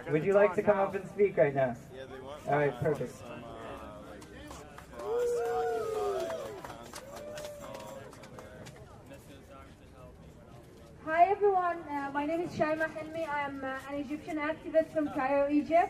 Would you like to come up and speak right now? Yeah, they want. All right, perfect. Some, cross occupy, Hi everyone, my name is Shaima Hilmi. I am an Egyptian activist from Cairo, Egypt.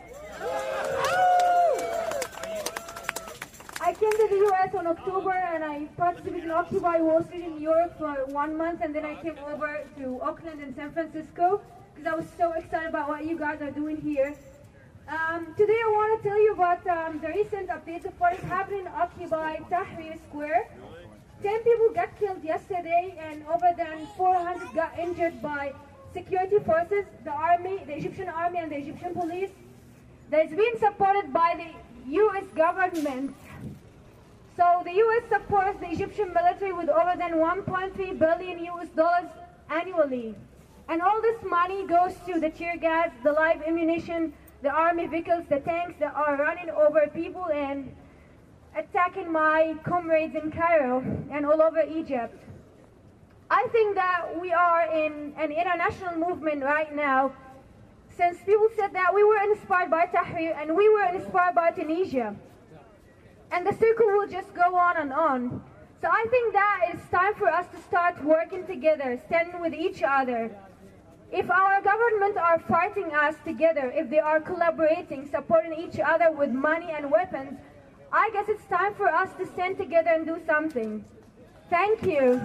I came to the US on October and I participated in Occupy Wall Street in New York for 1 month, and then I came over to Oakland and San Francisco because I was so excited about what you guys are doing here. Today I want to tell you about the recent updates of what is happening in Occupy Tahrir Square. 10 people got killed yesterday and over than 400 got injured by security forces, the army, the Egyptian army and the Egyptian police. That is being supported by the US government. So the US supports the Egyptian military with over than 1.3 billion US dollars annually. And all this money goes to the tear gas, the live ammunition, the army vehicles, the tanks that are running over people and attacking my comrades in Cairo and all over Egypt. I think that we are in an international movement right now, since people said that we were inspired by Tahrir and we were inspired by Tunisia. And the circle will just go on and on. So I think that it's time for us to start working together, standing with each other. If our government are fighting us together, if they are collaborating, supporting each other with money and weapons, I guess it's time for us to stand together and do something. Thank you.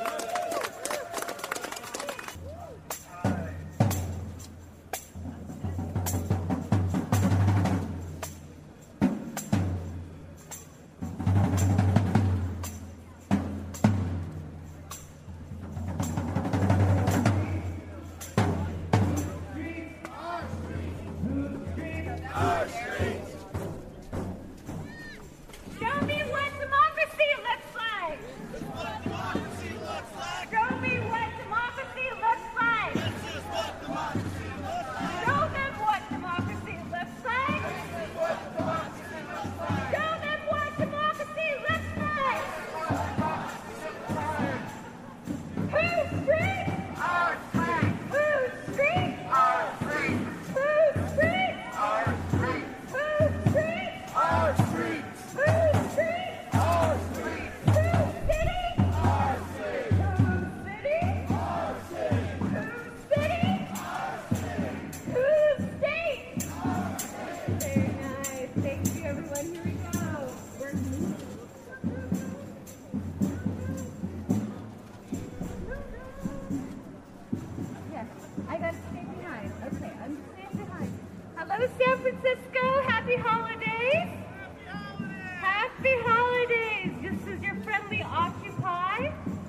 Hello, San Francisco. Happy holidays. Happy holidays. This is your friendly Occupy.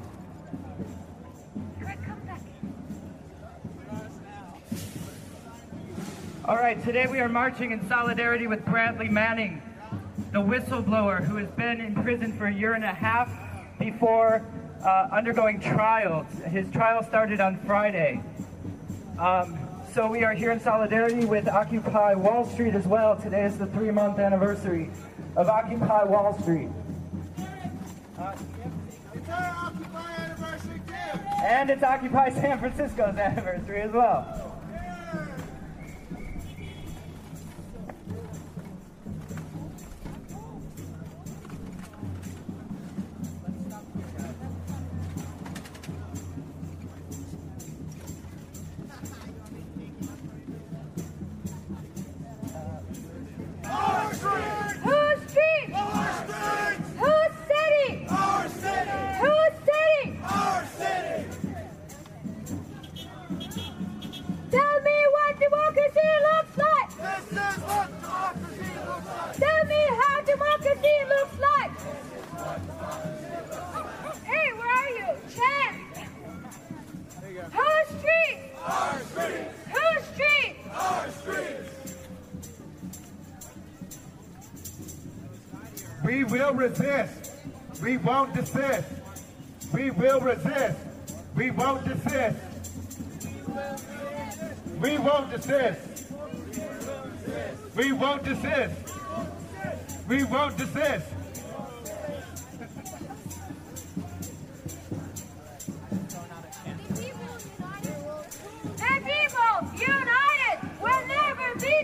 Come back. All right, today we are marching in solidarity with Bradley Manning, the whistleblower who has been in prison for a year and a half before undergoing trials. His trial started on Friday. So we are here in solidarity with Occupy Wall Street as well. Today is the 3-month anniversary of Occupy Wall Street. It's our Occupy anniversary too. And it's Occupy San Francisco's anniversary as well. We will resist. We won't desist. We will resist. We won't desist. We won't desist. We won't desist. We won't desist. The people united will never be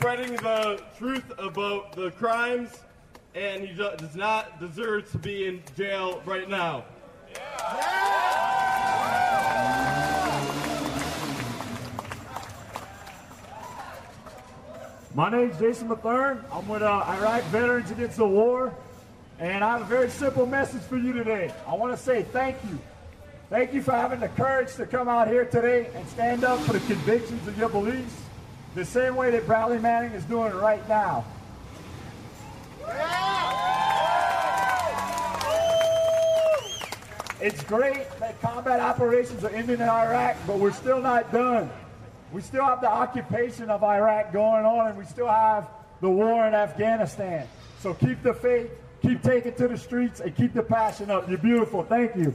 spreading the truth about the crimes, and he does not deserve to be in jail right now. My name's Jason Mathern. I'm with Iraq Veterans Against the War, and I have a very simple message for you today. I want to say thank you. Thank you for having the courage to come out here today and stand up for the convictions of your beliefs, the same way that Bradley Manning is doing right now. It's great that combat operations are ending in Iraq, but we're still not done. We still have the occupation of Iraq going on, and we still have the war in Afghanistan. So keep the faith, keep taking to the streets, and keep the passion up. You're beautiful. Thank you.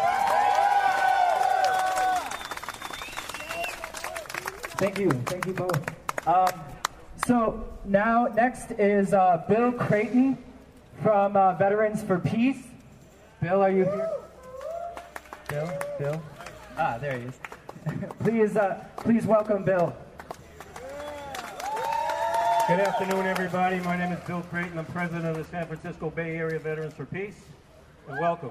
Thank you both. So now next is Bill Creighton from Veterans for Peace. Bill, are you here? Bill? Ah, there he is. Please welcome Bill. Good afternoon, everybody. My name is Bill Creighton. I'm president of the San Francisco Bay Area Veterans for Peace, and welcome.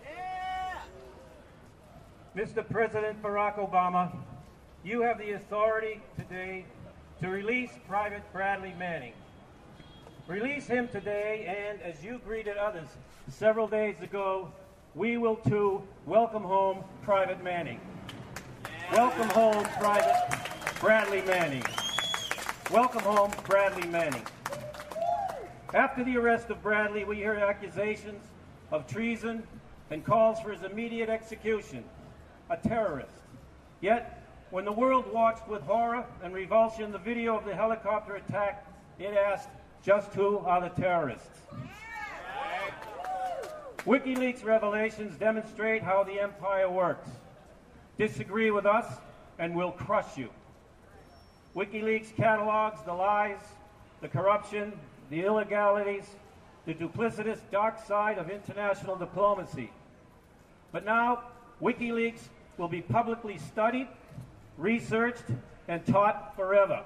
Mr. President Barack Obama, you have the authority today to release Private Bradley Manning. Release him today, and as you greeted others several days ago, we will too welcome home Private Manning. Welcome home, Private Bradley Manning. Welcome home, Bradley Manning. After the arrest of Bradley, we hear accusations of treason and calls for his immediate execution, a terrorist. Yet, when the world watched with horror and revulsion the video of the helicopter attack, it asked, just who are the terrorists? WikiLeaks revelations demonstrate how the empire works. Disagree with us, and we'll crush you. WikiLeaks catalogs the lies, the corruption, the illegalities, the duplicitous dark side of international diplomacy. But now, WikiLeaks will be publicly studied, researched, and taught forever.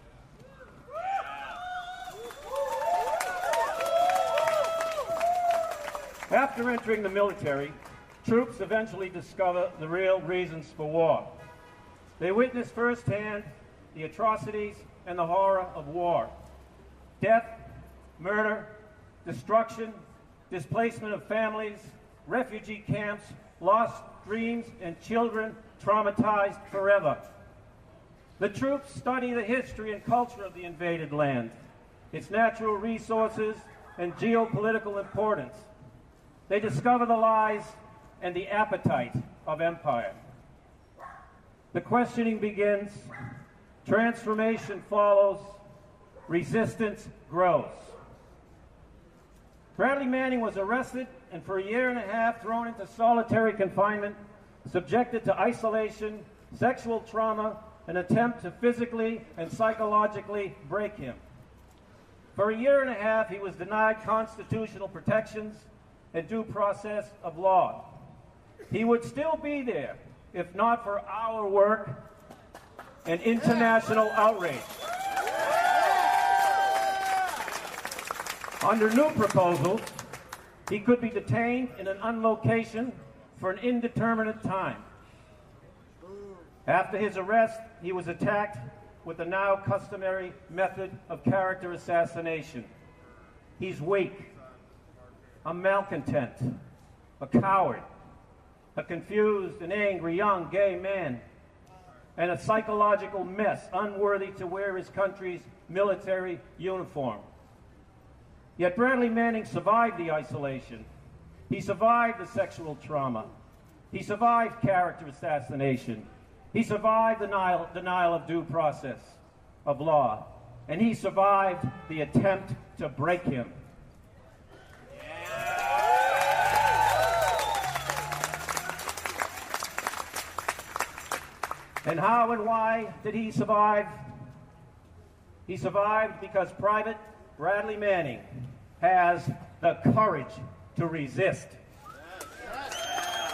After entering the military, troops eventually discover the real reasons for war. They witness firsthand the atrocities and the horror of war. Death, murder, destruction, displacement of families, refugee camps, lost dreams, and children traumatized forever. The troops study the history and culture of the invaded land, its natural resources and geopolitical importance. They discover the lies and the appetite of empire. The questioning begins, transformation follows, resistance grows. Bradley Manning was arrested and for a year and a half thrown into solitary confinement, subjected to isolation, sexual trauma, an attempt to physically and psychologically break him. For a year and a half, he was denied constitutional protections and due process of law. He would still be there if not for our work and international outrage. Under new proposals, he could be detained in an unlocation for an indeterminate time. After his arrest, he was attacked with the now customary method of character assassination. He's weak, a malcontent, a coward, a confused and angry young gay man, and a psychological mess unworthy to wear his country's military uniform. Yet Bradley Manning survived the isolation. He survived the sexual trauma. He survived character assassination. He survived the denial of due process of law. And he survived the attempt to break him. And how and why did he survive? He survived because Private Bradley Manning has the courage to resist.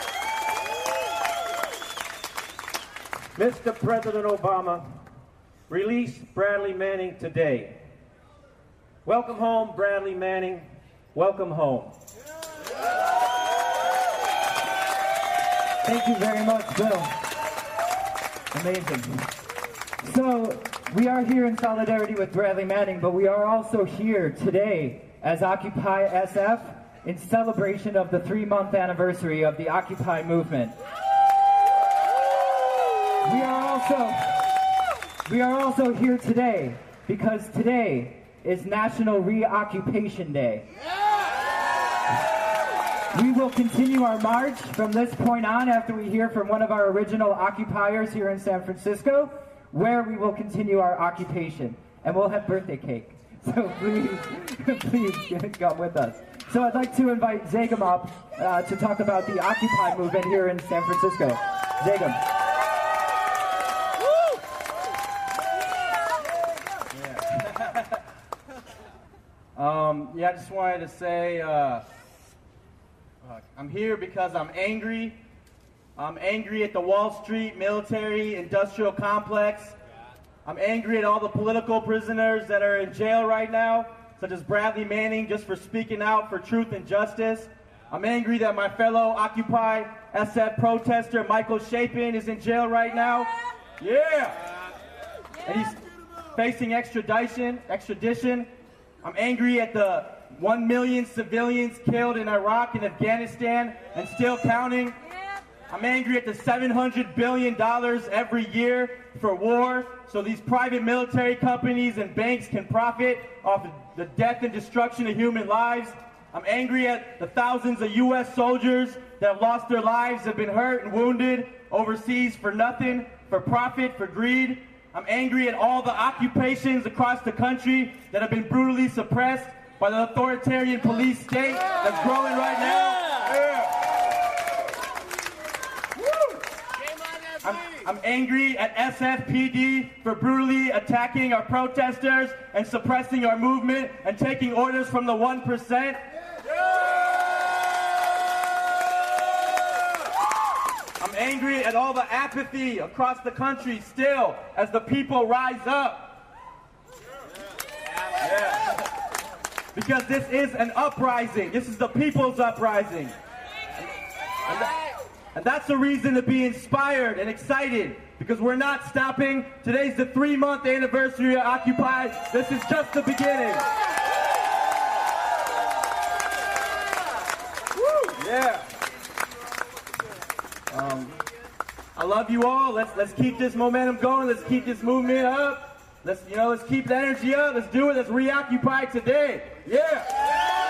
Mr. President Obama, Release Bradley Manning today. Welcome home, Bradley Manning. Welcome home. Thank you very much, Bill. Amazing. So, we are here in solidarity with Bradley Manning, but we are also here today as Occupy SF in celebration of the 3-month anniversary of the Occupy movement. We are also here today because today is National Reoccupation Day. We will continue our march from this point on after we hear from one of our original occupiers here in San Francisco, where we will continue our occupation. And we'll have birthday cake. So please come with us. So I'd like to invite Zagam up to talk about the Occupy movement here in San Francisco. Zagam. I just wanted to say I'm here because I'm angry. I'm angry at the Wall Street military industrial complex. I'm angry at all the political prisoners that are in jail right now, such as Bradley Manning, just for speaking out for truth and justice. I'm angry that my fellow Occupy SF protester, Michael Chapin, is in jail right now. Yeah! And he's facing extradition. I'm angry at the 1 million civilians killed in Iraq and Afghanistan and still counting. I'm angry at the $700 billion every year for war, so these private military companies and banks can profit off the death and destruction of human lives. I'm angry at the thousands of U.S. soldiers that have lost their lives, have been hurt and wounded overseas for nothing, for profit, for greed. I'm angry at all the occupations across the country that have been brutally suppressed by the authoritarian police state that's growing right now. I'm angry at SFPD for brutally attacking our protesters and suppressing our movement and taking orders from the 1%. I'm angry at all the apathy across the country still as the people rise up. Yeah. Because this is an uprising. This is the people's uprising. And that's a reason to be inspired and excited, because we're not stopping. Today's the 3-month anniversary of Occupy. This is just the beginning. Woo! Yeah. I love you all. Let's keep this momentum going. Let's keep this movement up. Let's keep the energy up. Let's do it. Let's reoccupy today. Yeah.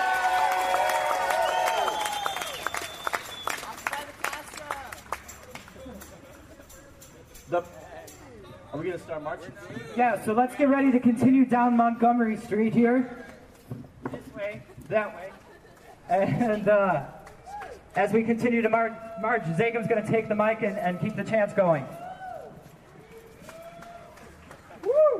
Are we going to start marching? Yeah, so let's get ready to continue down Montgomery Street here. This way, that way. And as we continue to march, Zagam's going to take the mic and keep the chants going. Woo!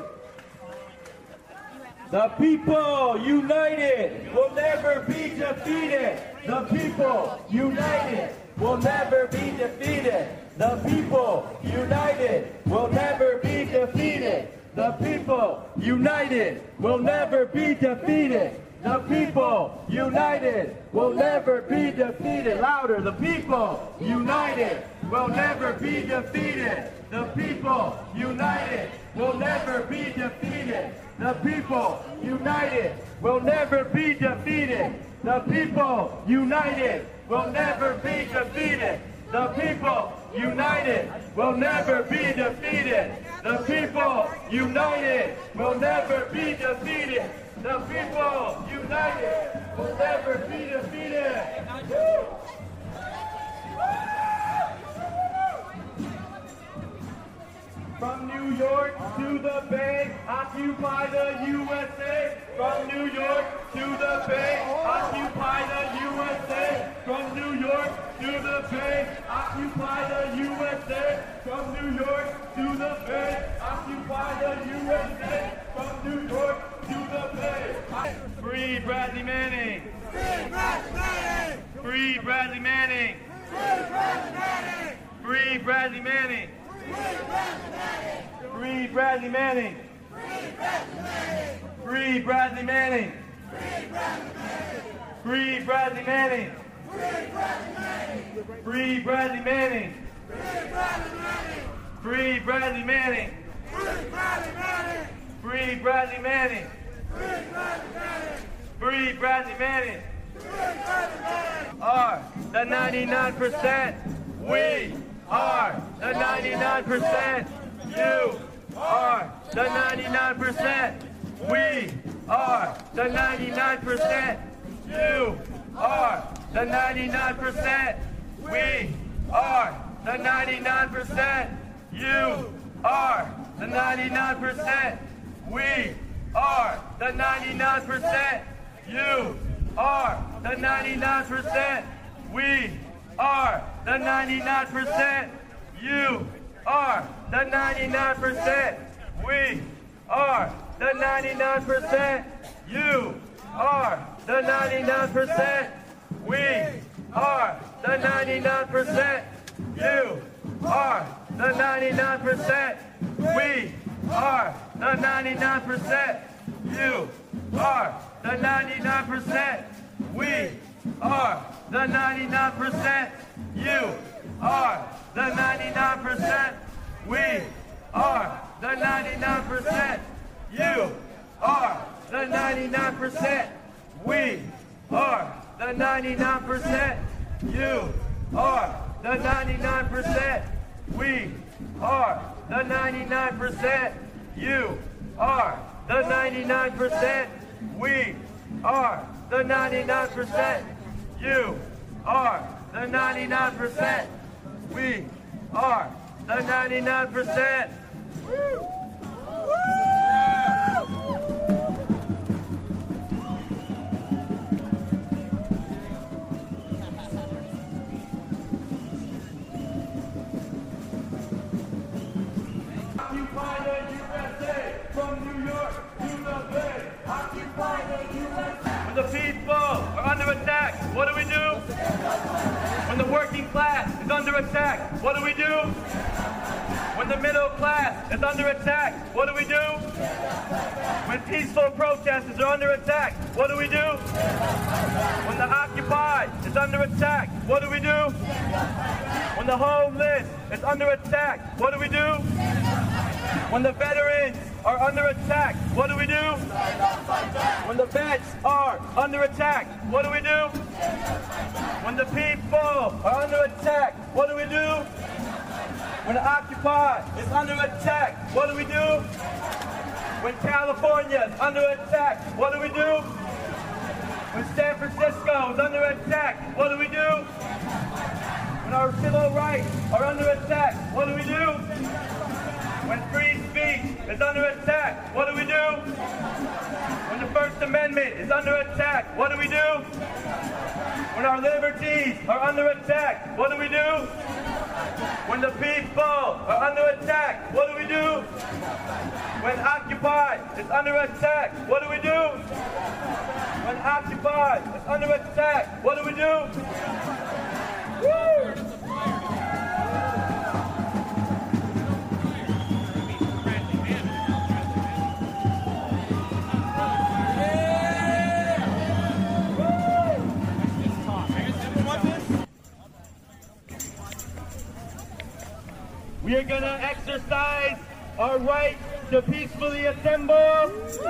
The people united will never be defeated. The people united will never be defeated. The people united will never be defeated. The people united will never be defeated. The people united will never be defeated. Louder. The people united will never be defeated. The people united will never be defeated. The people united will never be defeated. The people united will never be defeated. The people united will never be defeated. The people united will never be defeated. The people united will never be defeated. From New York to the Bay, occupy the USA. From New York to the Bay, occupy the USA. From New York to the Bay, occupy the USA. From New York to the Bay, occupy the USA. From New York to the Bay. Free Bradley Manning. Free Bradley Manning. Free Bradley Manning. Free Bradley Manning. Free Bradley Manning. Free Bradley Manning! Free Bradley Manning! Free Bradley Manning! Free Bradley Manning! Free Bradley Manning! Free Bradley Manning! Free Bradley Manning! Are the 99%. We are the 99%. You are the 99%. We are the 99%. You are the 99%. We are the 99%. You are the 99%. We are the 99%. You are the 99%. We are the 99%. You are the 99%. We are the 99%. You are the 99%. We are the 99%. You are the 99%. We are the 99%. You are the 99%. We are the 99%. You are the 99%. We are the 99%. You are the 99%. We are the 99%. You are the 99%. We are the 99%. You are the 99%. We are the 99%. You are the 99%. We are the 99%. Occupy the USA from New York to the Bay. Occupy the USA. When the people are under attack, what do we do? When the working class is under attack, what do we do? When the middle class is under attack, what do we do? When peaceful protesters are under attack, what do we do? When the Occupy is under attack, what do we do? When the homeless is under attack, what do we do? When the veterans are under attack, what do we do? When the vets are under attack, what do we do? When the people are under attack, what do we do? When the Occupy is under attack, what do we do? When California is under attack, what do we do? When San Francisco is under attack, what do we do? When our civil rights are under attack, what do we do? When free speech is under attack, what do we do? When the First Amendment is under attack, what do we do? When our liberties are under attack, what do we do? When the people are under attack, what do we do? When Occupy is under attack, what do we do? When Occupy is under attack, what do we do? Woo! We are going to exercise our right to peacefully assemble.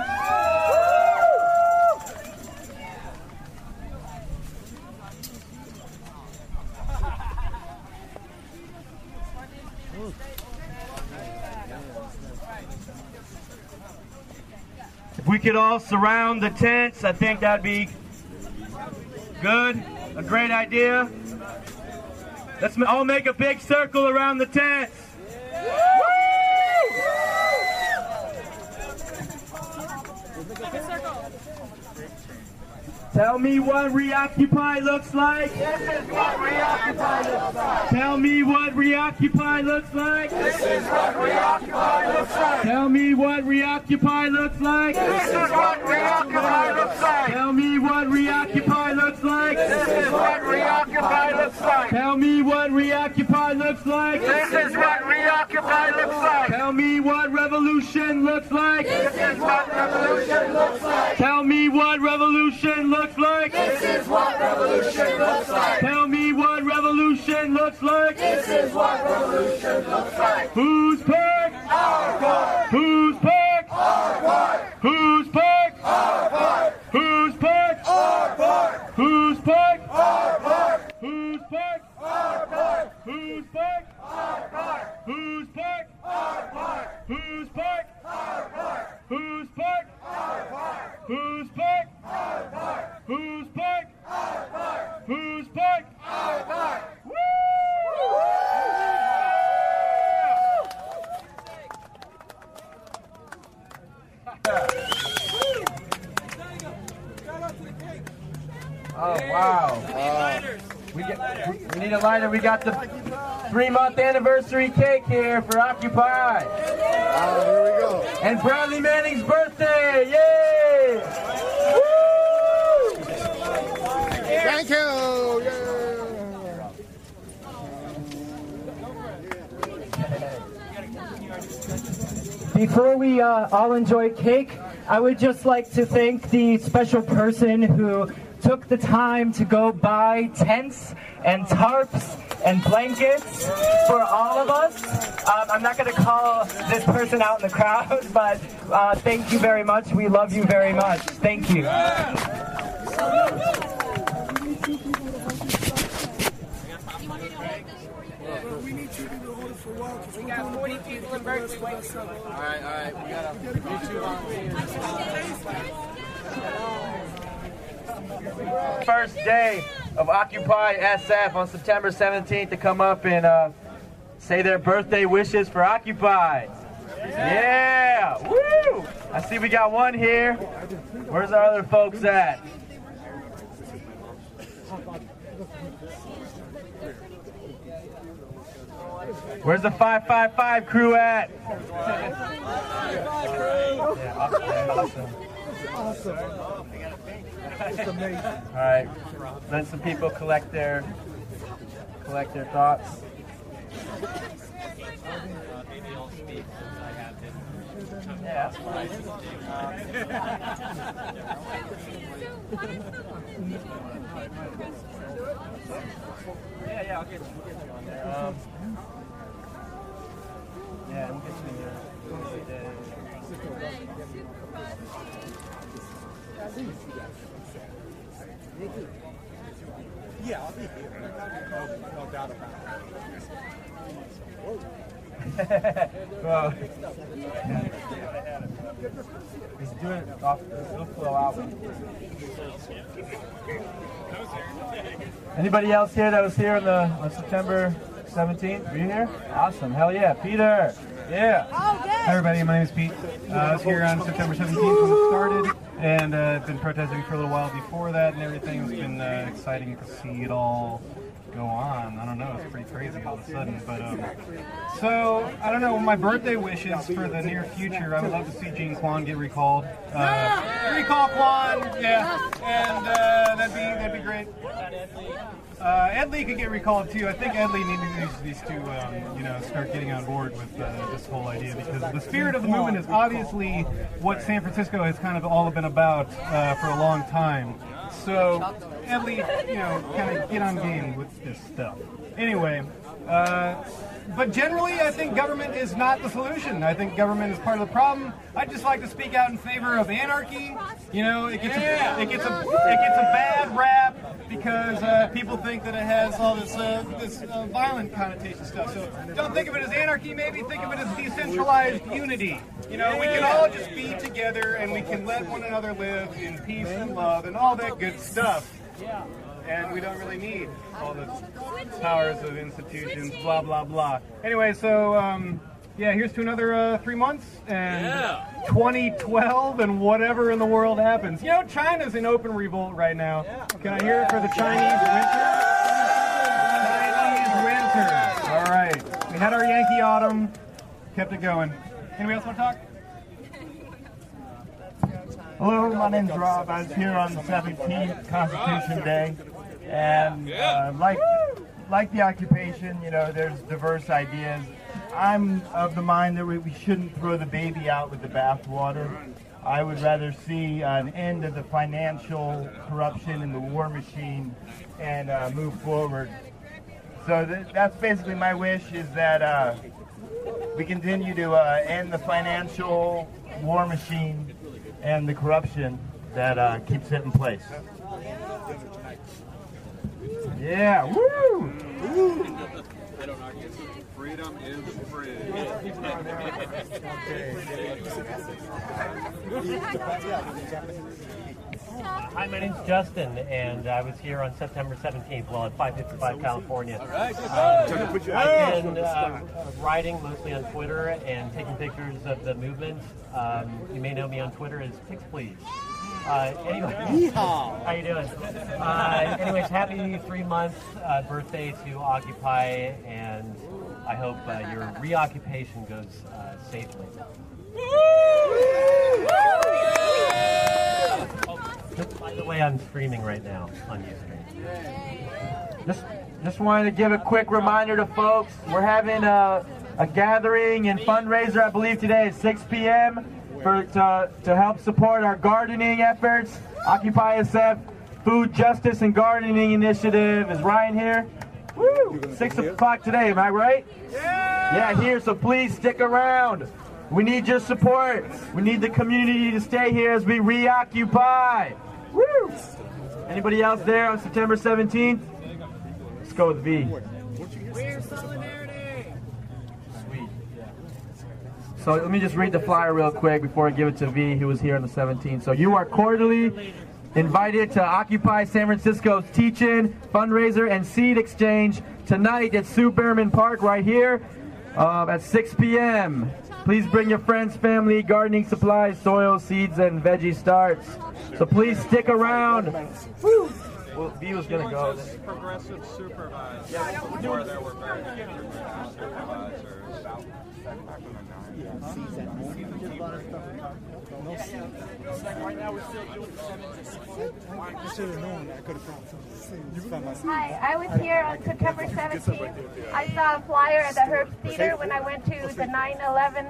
If we could all surround the tents, I think that'd be good, a great idea. Let's all make a big circle around the tents. Tell me what Reoccupy looks like. This is what Reoccupy looks like. Tell me what Reoccupy looks like. This is what Reoccupy looks like. Tell me what Reoccupy looks like. This is what Reoccupy looks like. Tell me what Reoccupy looks like. This is what Reoccupy looks like. Tell me what Reoccupy looks like. This is what Reoccupy Occupy looks like. Tell me what revolution looks like. This is what revolution looks like. Tell me what revolution looks like. This is what revolution looks like. Tell me what revolution looks like. This is what revolution looks like. Whose park? Our park. Whose park? Our park. Whose park? Our park. Whose park? Our park. Whose park? Our park. Whose park? Our park. Whose park? Our park. Whose park? Our park. Whose park? Our park. Whose park? Our park. Whose park? Our park. Whose park? Our park. Whose park? Our park. Oh, wow. We need a lighter. We got the 3-month anniversary cake here for Occupy. Here we go. And Bradley Manning's birthday. Yay! Woo! Thank you. Yeah. Before we all enjoy cake, I would just like to thank the special person who took the time to go buy tents and tarps and blankets for all of us. I'm not going to call this person out in the crowd, but thank you very much. We love you very much. Thank you. We got 40 people in Berkeley waiting. All right. We got a YouTube on. First day of Occupy SF on September 17th to come up and say their birthday wishes for Occupy. Yeah! Woo! I see we got one here. Where's our other folks at? Where's the 555 crew at? Awesome. All right, let some people collect their thoughts. Yeah, that's fine. Yeah, I'll get you on there. Yeah, we'll get you Yeah, I'll be here. No doubt about it. Well, he's doing it off the Flow album. Anybody else here that was here on September 17th? Were you here? Awesome. Hell yeah. Peter. Yeah. Hi everybody, my name is Pete. I was here on September 17th when it started, and I've been protesting for a little while before that and everything. It's been exciting to see it all go on. I don't know, it's pretty crazy all of a sudden. But so, I don't know, my birthday wishes for the near future, I would love to see Gene Kwan get recalled. Recall Kwan, yeah, and that'd be great. Ed Lee could get recalled too. I think Ed Lee needs to start getting on board with this whole idea, because the spirit of the movement is obviously what San Francisco has kind of all been about for a long time. So Ed Lee, kind of get on game with this stuff. Anyway, but generally, I think government is not the solution. I think government is part of the problem. I'd just like to speak out in favor of anarchy. It gets a bad rap because people think that it has all this violent connotation stuff. So don't think of it as anarchy. Maybe think of it as decentralized unity. We can all just be together and we can let one another live in peace and love and all that good stuff. And we don't really need all the powers of institutions, blah, blah, blah. Anyway, so, here's to another 3 months, and 2012, and whatever in the world happens. China's in open revolt right now. Can I hear it for the Chinese winter? Chinese winter. All right. We had our Yankee autumn, kept it going. Anybody else want to talk? Hello, my name's Rob. I was here on the 17th, Constitution Day, and like the occupation, there's diverse ideas. I'm of the mind that we shouldn't throw the baby out with the bathwater. I would rather see an end of the financial corruption in the war machine and move forward. So that's basically my wish, is that we continue to end the financial war machine and the corruption that keeps it in place. Yeah, woo! Freedom is free. Hi, my name's Justin, and I was here on September 17th, well, at 555 California. I've been writing mostly on Twitter and taking pictures of the movement. You may know me on Twitter as PixPlease. Anyway, how you doing? Anyways, happy 3-month birthday to Occupy, and I hope your reoccupation goes safely. By the way, I'm streaming right now on Ustream. Just wanted to give a quick reminder to folks. We're having a gathering and fundraiser, I believe, today at 6 p.m. to help support our gardening efforts. Occupy SF Food Justice and Gardening Initiative. Is Ryan here? Woo! 6 o'clock today, am I right? Yeah, here, so please stick around. We need your support. We need the community to stay here as we reoccupy. Woo! Anybody else there on September 17th? Let's go with V. We're solidarity. Sweet. So let me just read the flyer real quick before I give it to V, who was here on the 17th. So you are cordially invited to Occupy San Francisco's Teach-In, Fundraiser, and Seed Exchange tonight at Sue Behrman Park right here at 6 p.m. Please bring your friends, family, gardening supplies, soil, seeds, and veggie starts. So please stick around. Woo. Well, V was going to go. Progressive supervisor. Yeah, we're doing there. We're very supervisors. Hi, I was here on September 17th. I saw a flyer at the Herbst Theater when I went to the 9/11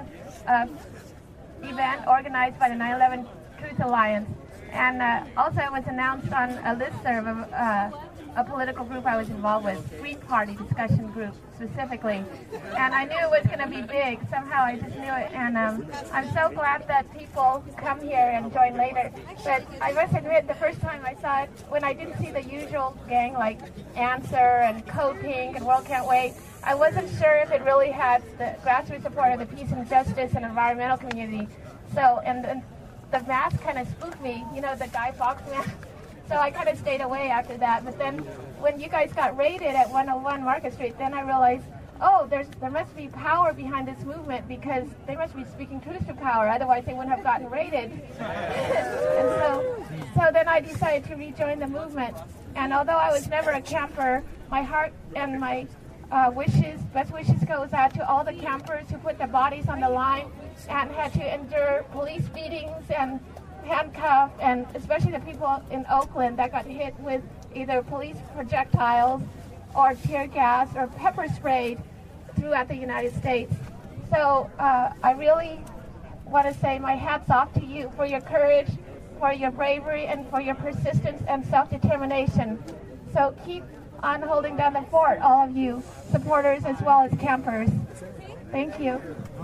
event organized by the 9/11 Truth Alliance. And also it was announced on a listserv of a political group I was involved with, Green Party discussion group specifically. And I knew it was going to be big. Somehow I just knew it. And I'm so glad that people come here and join later. But I must admit, the first time I saw it, when I didn't see the usual gang like Answer and Code Pink and World Can't Wait, I wasn't sure if it really had the grassroots support of the peace and justice and environmental community. So, and the mask kind of spooked me, you know, the Guy Fawkes mask. So I kind of stayed away after that. But then when you guys got raided at 101 Market Street, then I realized, oh, there must be power behind this movement, because they must be speaking truth to power. Otherwise, they wouldn't have gotten raided. And so then I decided to rejoin the movement. And although I was never a camper, my heart and my best wishes goes out to all the campers who put their bodies on the line and had to endure police beatings and handcuffed, and especially the people in Oakland that got hit with either police projectiles or tear gas or pepper sprayed throughout the United States. So I really want to say my hat's off to you for your courage, for your bravery, and for your persistence and self-determination. So keep on holding down the fort, all of you supporters as well as campers. Thank you.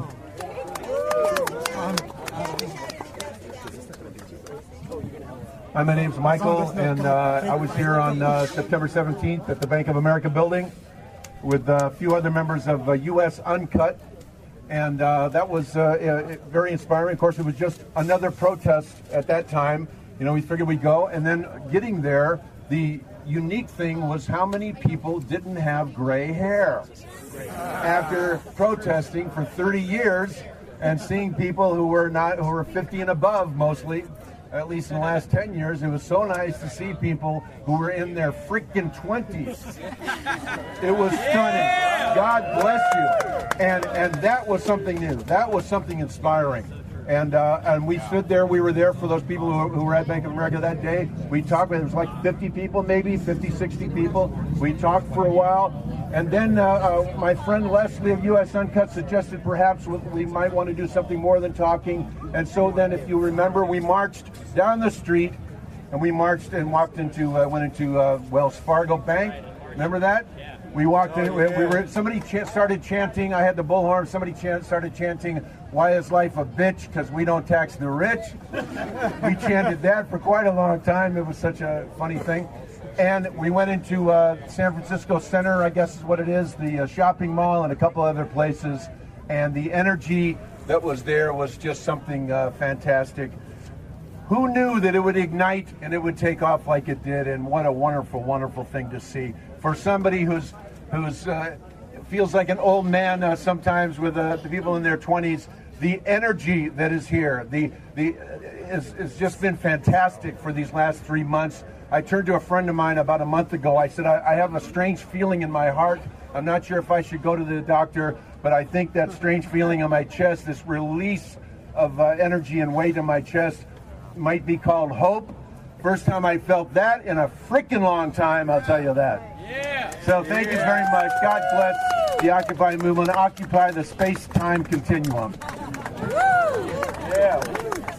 Hi, my name's Michael, and I was here on September 17th at the Bank of America building with a few other members of U.S. Uncut, and that was very inspiring. Of course, it was just another protest at that time. You know, we figured we'd go, and then getting there, the unique thing was how many people didn't have gray hair. After protesting for 30 years and seeing people who were 50 and above mostly, at least in the last 10 years, it was so nice to see people who were in their freaking 20s. It was stunning. God bless you. And that was something new. That was something inspiring. And we stood there. We were there for those people who were at Bank of America that day. We talked. It was like 50 people, maybe 50, 60 people. We talked for a while, and then my friend Leslie of U.S. Uncut suggested perhaps we might want to do something more than talking. And so then, if you remember, we marched down the street, and we marched and went into Wells Fargo Bank. Remember that? We walked in. We were. Somebody started chanting. I had the bullhorn. Somebody started chanting, "Why is life a bitch? Because we don't tax the rich." We chanted that for quite a long time. It was such a funny thing. And we went into San Francisco Center, I guess is what it is, the shopping mall, and a couple other places. And the energy that was there was just something fantastic. Who knew that it would ignite and it would take off like it did? And what a wonderful, wonderful thing to see. For somebody who's feels like an old man sometimes with the people in their 20s, the energy that is here, it's just been fantastic for these last 3 months. I turned to a friend of mine about a month ago. I said, I have a strange feeling in my heart. I'm not sure if I should go to the doctor, but I think that strange feeling in my chest, this release of energy and weight in my chest, might be called hope. First time I felt that in a freaking long time, I'll tell you that. Yeah. So thank you very much. God bless the Occupy movement. Occupy the space-time continuum. Yeah.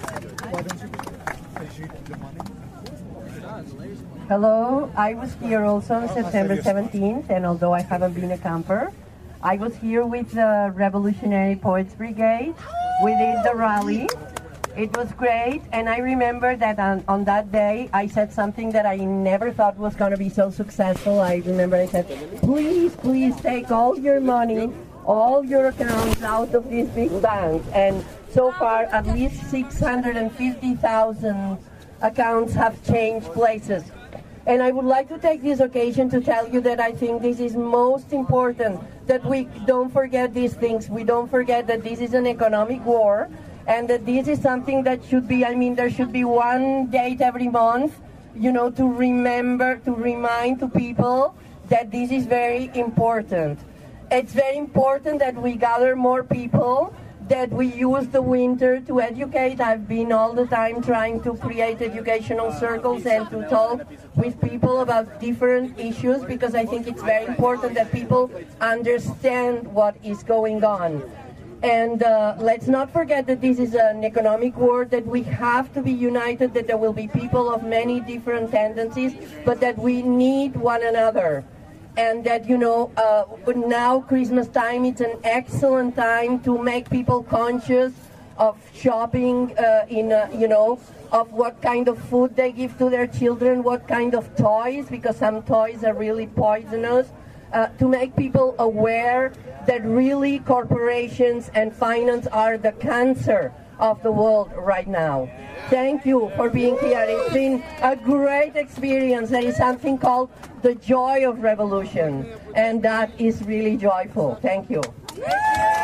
Hello, I was here also on September 17th, and although I haven't been a camper, I was here with the Revolutionary Poets Brigade. We did the rally. It was great, and I remember that on that day, I said something that I never thought was going to be so successful. I remember I said, please, please take all your money, all your accounts out of these big banks. And so far, at least 650,000 accounts have changed places. And I would like to take this occasion to tell you that I think this is most important, that we don't forget these things. We don't forget that this is an economic war, and that this is something that should be, there should be one date every month, to remember, to remind to people that this is very important. It's very important that we gather more people, that we use the winter to educate. I've been all the time trying to create educational circles and to talk with people about different issues, because I think it's very important that people understand what is going on. And let's not forget that this is an economic war, that we have to be united, that there will be people of many different tendencies, but that we need one another. And that, now Christmas time, it's an excellent time to make people conscious of shopping, of what kind of food they give to their children, what kind of toys, because some toys are really poisonous, to make people aware that really corporations and finance are the cancer of the world right now. Thank you for being here. It's been a great experience. There is something called the joy of revolution, and that is really joyful. Thank you.